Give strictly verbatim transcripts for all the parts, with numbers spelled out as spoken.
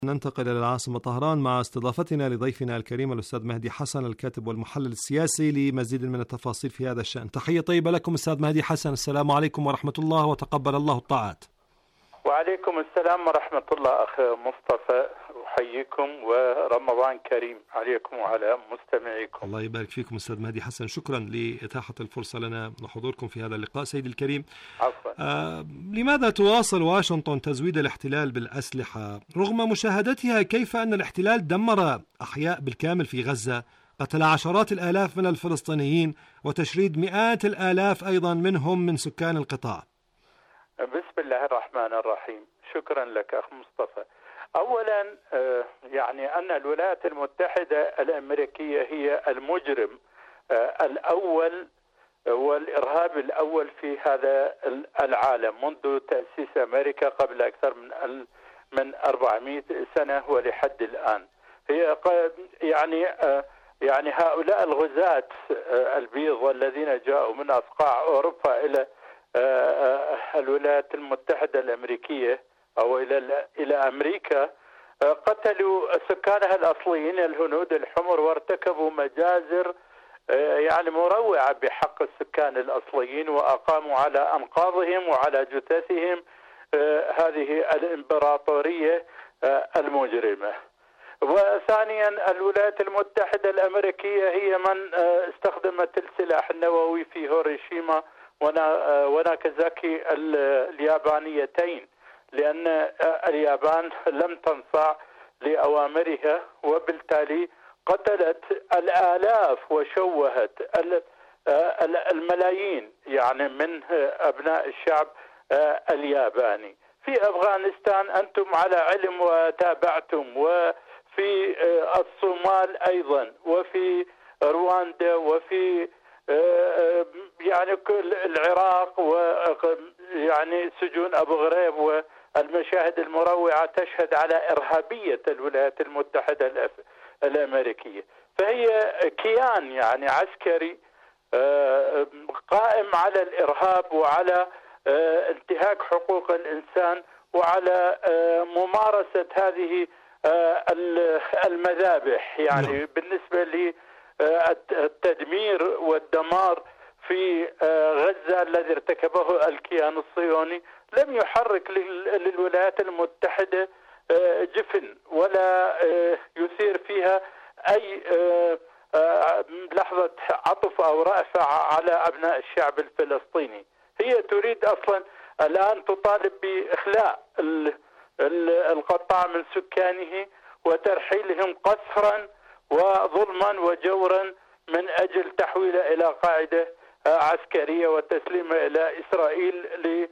ننتقل إلى العاصمة طهران مع استضافتنا لضيفنا الكريم الأستاذ مهدي حسن الكاتب والمحلل السياسي لمزيد من التفاصيل في هذا الشأن. تحية طيبة لكم أستاذ مهدي حسن، السلام عليكم ورحمة الله وتقبل الله الطاعات. وعليكم السلام ورحمة الله أخ مصطفى، أحييكم ورمضان كريم عليكم وعلى مستمعيكم. الله يبارك فيكم أستاذ مهدي حسن، شكرا لإتاحة الفرصة لنا وحضوركم في هذا اللقاء. سيدي الكريم، عفوا. آه لماذا تواصل واشنطن تزويد الاحتلال بالأسلحة رغم مشاهدتها كيف أن الاحتلال دمر أحياء بالكامل في غزة، قتل عشرات الآلاف من الفلسطينيين وتشريد مئات الآلاف أيضا منهم من سكان القطاع؟ بسم الله الرحمن الرحيم. شكرا لك أخ مصطفى. أولا يعني أن الولايات المتحدة الأمريكية هي المجرم الأول والإرهاب الأول في هذا العالم منذ تأسيس أمريكا قبل أكثر من من أربعمائة سنة ولحد الآن. هي يعني يعني هؤلاء الغزاة البيض الذين جاءوا من أصقاع أوروبا إلى الولايات المتحدة الأمريكية أو إلى إلى أمريكا قتلوا سكانها الأصليين الهنود الحمر وارتكبوا مجازر يعني مروعة بحق السكان الأصليين، وأقاموا على أنقاضهم وعلى جثثهم هذه الإمبراطورية المجرمة. وثانيا الولايات المتحدة الأمريكية هي من استخدمت السلاح النووي في هيروشيما وناكازاكي اليابانيتين، لأن اليابان لم تنصاع لأوامرها وبالتالي قتلت الآلاف وشوهت الملايين يعني من أبناء الشعب الياباني. في أفغانستان أنتم على علم وتابعتم، وفي الصومال أيضا، وفي رواندا، وفي يعني كل العراق، ويعني سجون أبو غريب، والمشاهد المروعة تشهد على إرهابية الولايات المتحدة الأمريكية. فهي كيان يعني عسكري قائم على الإرهاب وعلى انتهاك حقوق الإنسان وعلى ممارسة هذه المذابح يعني بالنسبة لي التدمير والدمار في غزة الذي ارتكبه الكيان الصهيوني لم يحرك للولايات المتحدة جفن ولا يثير فيها أي لحظة عطف أو رأفة على أبناء الشعب الفلسطيني. هي تريد أصلا الآن تطالب بإخلاء القطاع من سكانه وترحيلهم قسرا وظلما وجورا من أجل تحويله إلى قاعدة عسكرية وتسليمه إلى إسرائيل ل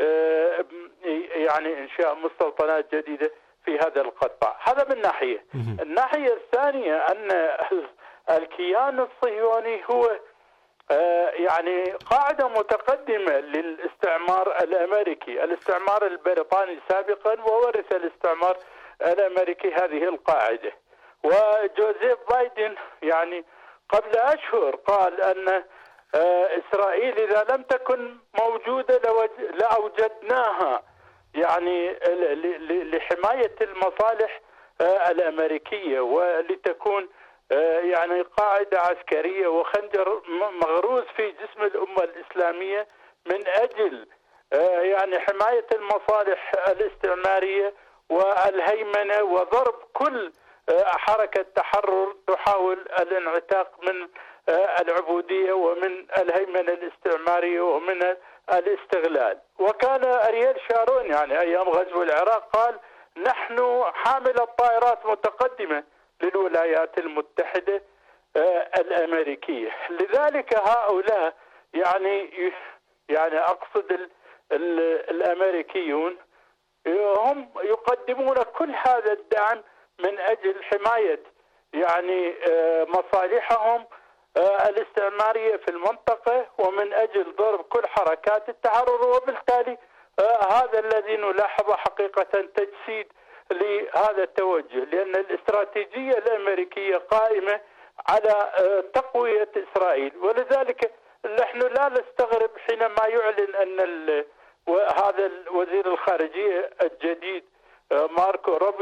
يعني إنشاء مستوطنات جديدة في هذا القطاع. هذا من ناحية. الناحية الثانية أن الكيان الصهيوني هو يعني قاعدة متقدمة للاستعمار الأمريكي، الاستعمار البريطاني سابقا وورث الاستعمار الأمريكي هذه القاعدة. وجوزيف بايدن يعني قبل أشهر قال أن إسرائيل إذا لم تكن موجودة لأوجدناها يعني لحماية المصالح الأمريكية ولتكون يعني قاعدة عسكرية وخنجر مغروز في جسم الأمة الإسلامية من أجل يعني حماية المصالح الاستعمارية والهيمنة وضرب كل حركة تحرر تحاول الانعتاق من العبودية ومن الهيمنة الاستعمارية ومن الاستغلال. وكان أرييل شارون يعني أيام غزو العراق قال نحن حامل الطائرات متقدمة للولايات المتحدة الأمريكية. لذلك هؤلاء يعني يعني أقصد ال ال الأمريكيون هم يقدمون كل هذا الدعم من أجل حماية يعني مصالحهم الاستعمارية في المنطقة ومن أجل ضرب كل حركات التحرر. وبالتالي هذا الذي نلاحظه حقيقة تجسيد لهذا التوجه، لأن الاستراتيجية الأمريكية قائمة على تقوية إسرائيل. ولذلك نحن لا نستغرب حينما يعلن أن وهذا وزير الخارجية الجديد ماركو روبيو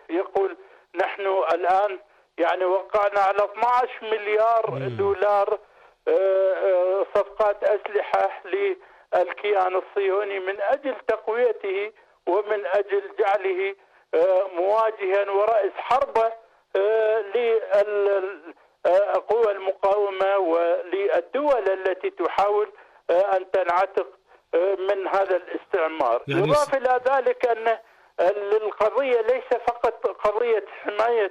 يقول نحن الآن يعني وقعنا على اثني عشر مليار دولار صفقات أسلحة للكيان الصهيوني من أجل تقويته ومن أجل جعله مواجها ورئيس حربه للقوى المقاومة وللدول التي تحاول أن تنعتق من هذا الاستعمار. يعني يضاف إلى ذلك أن القضية ليس فقط قضية حماية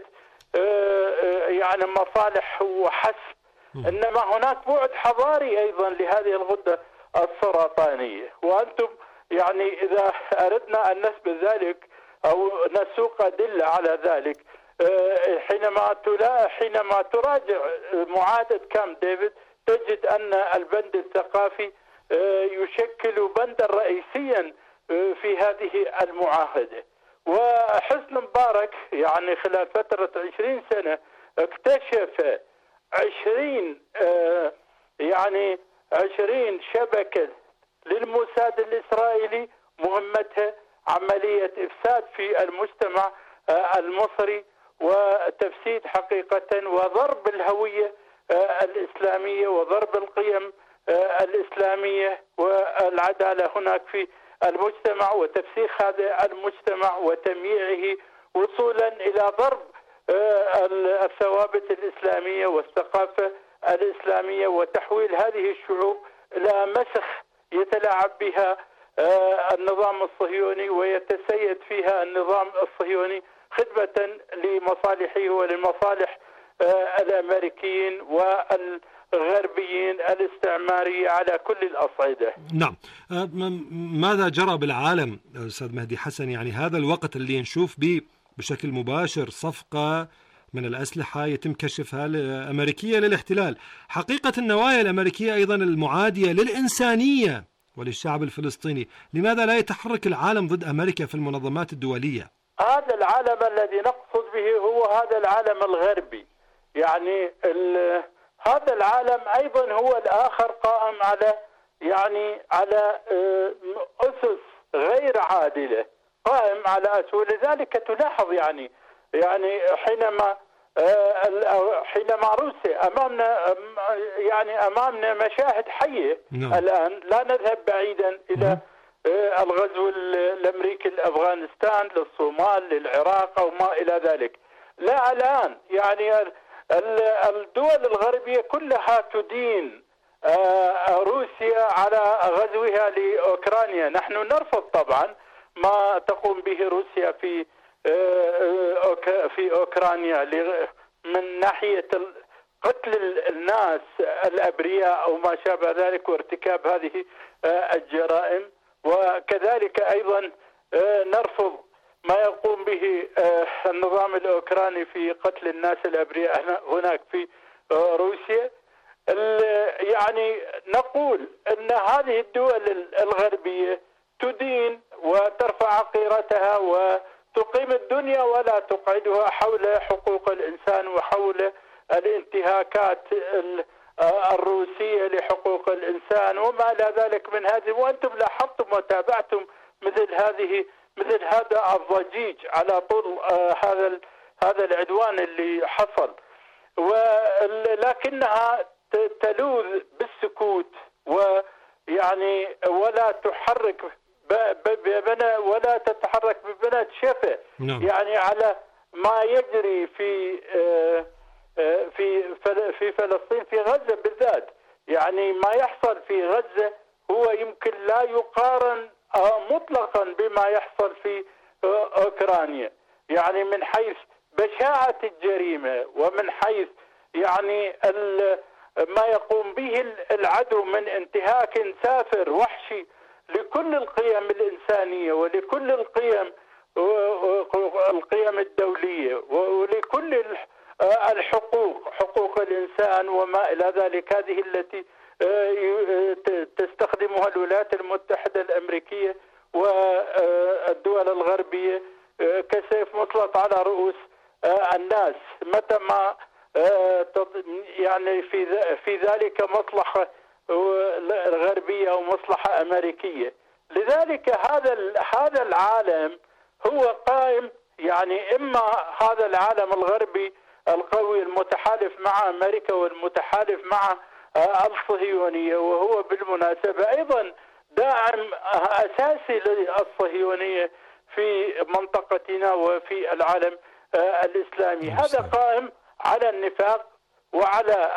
يعني مصالح وحسب، إنما هناك بعد حضاري أيضا لهذه الغدة السرطانية. وأنتم يعني إذا أردنا أن نثبت ذلك أو نسوق أدلة على ذلك، حينما تلا حينما تراجع معاهدة كامب ديفيد تجد أن البند الثقافي يشكل بندا رئيسيا في هذه المعاهدة. وحسن مبارك يعني خلال فترة عشرين سنة اكتشف عشرين يعني عشرين شبكة للموساد الإسرائيلي مهمتها عملية إفساد في المجتمع المصري وتفسيد حقيقة وضرب الهوية الإسلامية وضرب القيم الإسلامية والعدالة هناك في المجتمع وتفسيخ هذا المجتمع وتمييعه وصولا إلى ضرب الثوابت الإسلامية والثقافة الإسلامية وتحويل هذه الشعوب إلى مسخ يتلاعب بها النظام الصهيوني ويتسيد فيها النظام الصهيوني خدمة لمصالحه ولمصالح الأمريكيين والغربيين الاستعمارية على كل الأصعدة. نعم. ماذا جرى بالعالم أستاذ مهدي حسن؟ يعني هذا الوقت اللي نشوف به بشكل مباشر صفقة من الأسلحة يتم كشفها الأمريكية للاحتلال، حقيقة النوايا الأمريكية أيضا المعادية للإنسانية وللشعب الفلسطيني، لماذا لا يتحرك العالم ضد أمريكا في المنظمات الدولية؟ هذا العالم الذي نقصد به هو هذا العالم الغربي. يعني هذا العالم أيضا هو الآخر قائم على يعني على أسس غير عادلة، قائم على أسس. ولذلك تلاحظ يعني يعني حينما حينما روسيا أمامنا يعني أمامنا مشاهد حية no. الآن لا نذهب بعيدا إلى mm. الغزو الأمريكي لأفغانستان للصومال للعراق أو ما إلى ذلك. لا الآن يعني الدول الغربية كلها تدين روسيا على غزوها لأوكرانيا. نحن نرفض طبعا ما تقوم به روسيا في في أوكرانيا من ناحية قتل الناس الأبرياء أو ما شابه ذلك وارتكاب هذه الجرائم. وكذلك أيضا نرفض ما يقوم به النظام الأوكراني في قتل الناس الأبرياء هناك في روسيا. يعني نقول أن هذه الدول الغربية تدين وترفع قيرتها وتقيم الدنيا ولا تقعدها حول حقوق الإنسان وحول الانتهاكات الروسية لحقوق الإنسان وما إلى ذلك من هذه. وأنتم لاحظتم وتابعتم مثل هذه مثل هذا الضجيج على طول هذا هذا العدوان اللي حصل، ولكنها تلوذ بالسكوت ويعني ولا تحرك ببنى ولا تتحرك ببنات شفة يعني على ما يجري في في في فلسطين في غزة بالذات. يعني ما يحصل في غزة هو يمكن لا يقارن مطلقا بما يحصل في أوكرانيا، يعني من حيث بشاعة الجريمة ومن حيث يعني ما يقوم به العدو من انتهاك سافر وحشي لكل القيم الإنسانية ولكل القيم القيم الدولية ولكل الحقوق حقوق الإنسان وما إلى ذلك. هذه التي تستخدمها الولايات المتحدة الأمركية والدول الغربية كسيف مسلط على رؤوس الناس متى ما يعني في في ذلك مصلحة غربية ومصلحة أمريكية. لذلك هذا هذا العالم هو قائم يعني إما هذا العالم الغربي القوي المتحالف مع أمريكا والمتحالف مع الصهيونية، وهو بالمناسبة أيضا داعم أساسي للصهيونية في منطقتنا وفي العالم الإسلامي. هذا قائم على النفاق وعلى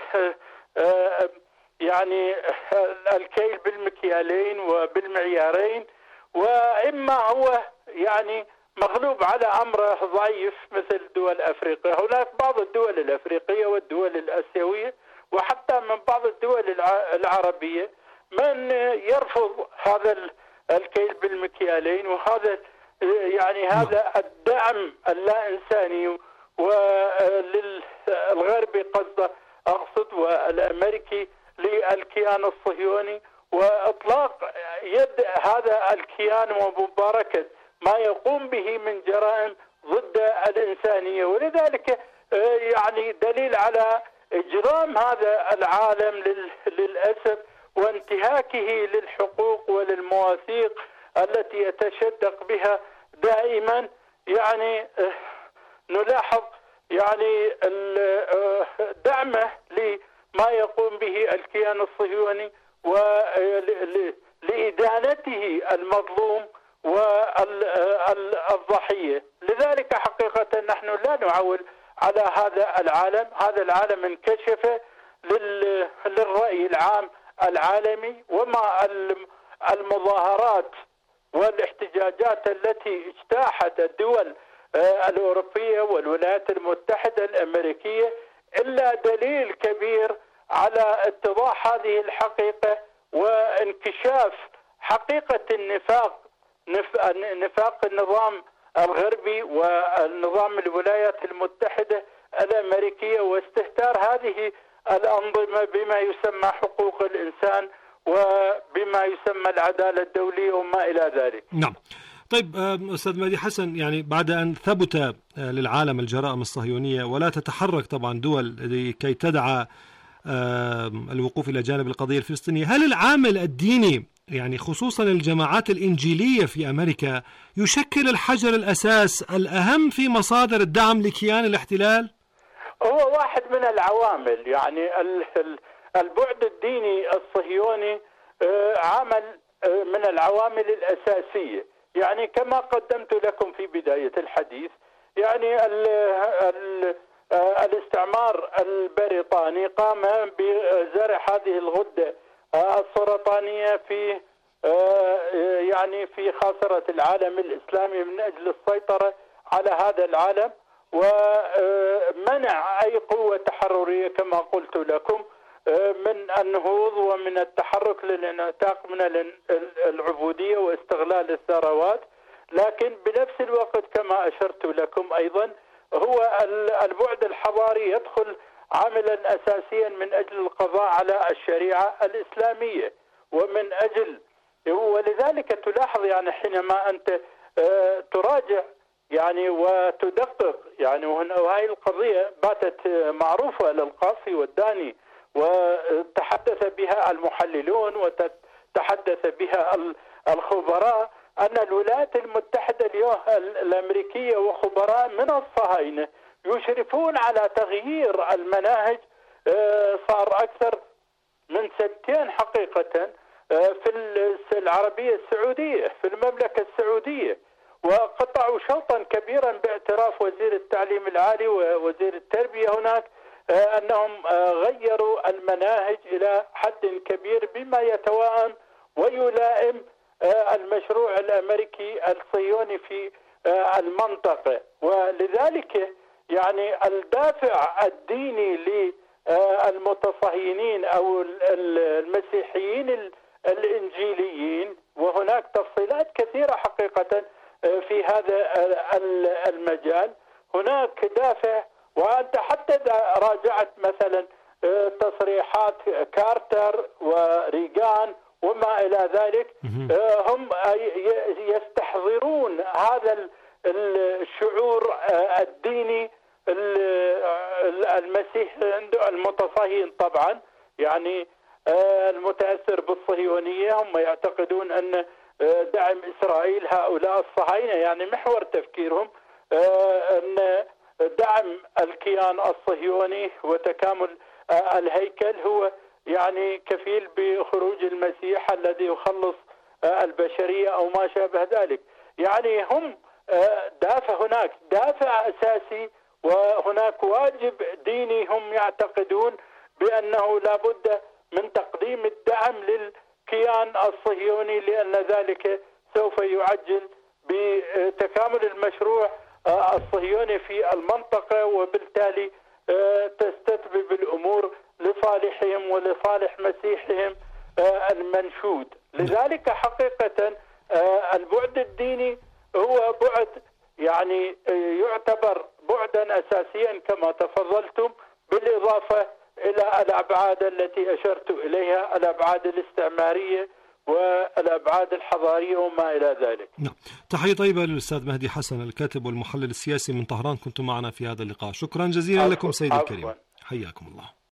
يعني الكيل بالمكيالين وبالمعيارين، وإما هو يعني مغلوب على أمره ضعيف مثل دول أفريقيا. هناك بعض الدول الأفريقية والدول الآسيوية وحتى من بعض الدول العربية من يرفض هذا الكيل بالمكيالين، وهذا يعني هذا الدعم اللا إنساني وللغربي قصده أقصد والأمريكي للكيان الصهيوني، وإطلاق يد هذا الكيان ومباركة ما يقوم به من جرائم ضد الإنسانية. ولذلك يعني دليل على إجرام هذا العالم للأسف وانتهاكه للحقوق وللمواثيق التي يتشدق بها دائما. يعني نلاحظ يعني دعمه لما يقوم به الكيان الصهيوني ولإدانته المظلوم والضحية. لذلك حقيقة نحن لا نعول على هذا العالم. هذا العالم انكشف للرأي العام العالمي، وما المظاهرات والاحتجاجات التي اجتاحت الدول الأوروبية والولايات المتحدة الأمريكية إلا دليل كبير على اتضاح هذه الحقيقة وانكشاف حقيقة النفاق نفاق النظام الغربي والنظام الولايات المتحدة الأمريكية واستهتار هذه الأنظمة بما يسمى حقوق الإنسان وبما يسمى العدالة الدولية وما إلى ذلك. نعم. طيب أستاذ مهدي حسن، يعني بعد أن ثبت للعالم الجرائم الصهيونية ولا تتحرك طبعا دول لكي تدعى الوقوف إلى جانب القضية الفلسطينية، هل العامل الديني يعني خصوصا الجماعات الإنجيلية في أمريكا يشكل الحجر الأساس الأهم في مصادر الدعم لكيان الاحتلال؟ هو واحد من العوامل. يعني البعد الديني الصهيوني عامل من العوامل الأساسية. يعني كما قدمت لكم في بداية الحديث، يعني ال ال الاستعمار البريطاني قام بزرع هذه الغدة السرطانية في يعني في خاصرة العالم الإسلامي من أجل السيطرة على هذا العالم ومنع أي قوة تحررية كما قلت لكم من النهوض ومن التحرك للانعتاق من العبودية واستغلال الثروات. لكن بنفس الوقت كما أشرت لكم أيضا هو البعد الحضاري يدخل عاملا أساسيا من أجل القضاء على الشريعة الإسلامية ومن أجل ولذلك تلاحظ يعني حينما أنت تراجع يعني وتدقق يعني وهي القضية باتت معروفة للقاصي والداني وتحدث بها المحللون وتحدث بها الخبراء أن الولايات المتحدة اليوم الأمريكية وخبراء من الصهاينة يشرفون على تغيير المناهج. صار أكثر من سنتين حقيقة في العربية السعودية في المملكة السعودية، وقطعوا شوطا كبيرا باعتراف وزير التعليم العالي ووزير التربية هناك أنهم غيروا المناهج إلى حد كبير بما يتوائم ويلائم المشروع الأمريكي الصهيوني في المنطقة. ولذلك يعني الدافع الديني للمتصهينين أو المسيحيين الإنجيليين، وهناك تفصيلات كثيرة حقيقة في هذا المجال، هناك دافع. وأنت حتى راجعت مثلا تصريحات كارتر وريغان وما إلى ذلك، هم يستحضرون هذا الشعور الديني المسيح عنده المتصهين طبعا يعني المتأثر بالصهيونية. هم يعتقدون أن دعم إسرائيل هؤلاء الصهاينة يعني محور تفكيرهم أن دعم الكيان الصهيوني وتكامل الهيكل هو يعني كفيل بخروج المسيح الذي يخلص البشرية أو ما شابه ذلك. يعني هم دافع، هناك دافع أساسي وهناك واجب ديني، هم يعتقدون بأنه لا بد من تقديم الدعم للكيان الصهيوني، لأن ذلك سوف يعجل بتكامل المشروع الصهيوني في المنطقة، وبالتالي تستتبب الأمور لصالحهم ولصالح مسيحهم المنشود. لذلك حقيقة البعد الديني هو بعد يعني يعتبر بعدا أساسيا كما تفضلتم، بالإضافة إلى الأبعاد التي أشرت إليها، الأبعاد الاستعمارية والأبعاد الحضارية وما إلى ذلك. نعم. تحية طيبة للأستاذ مهدي حسن، الكاتب والمحلل السياسي من طهران، كنتم معنا في هذا اللقاء. شكرا جزيلا لكم سيدي الكريم، حياكم الله.